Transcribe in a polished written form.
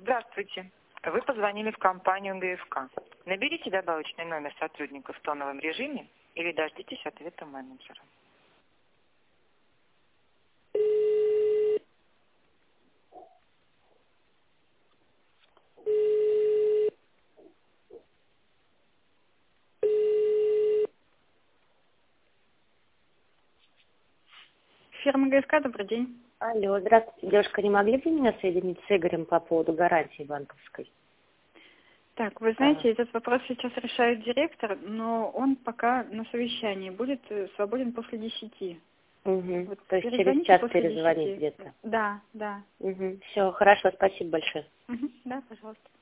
Здравствуйте. Вы позвонили в компанию ГФК. Наберите добавочный номер сотрудника в тоновом режиме или дождитесь ответа менеджера. Фирма ГФК, добрый день. Алло, здравствуйте, девушка, не могли бы меня соединить с Игорем по поводу гарантии банковской? Так, вы знаете, этот вопрос сейчас решает директор, но он пока на совещании, будет свободен после 10. Угу. Вот То есть через перезвоните час после перезвонить 10. где-то? Да, да. Угу. Все, хорошо, спасибо большое. Угу. Да, пожалуйста.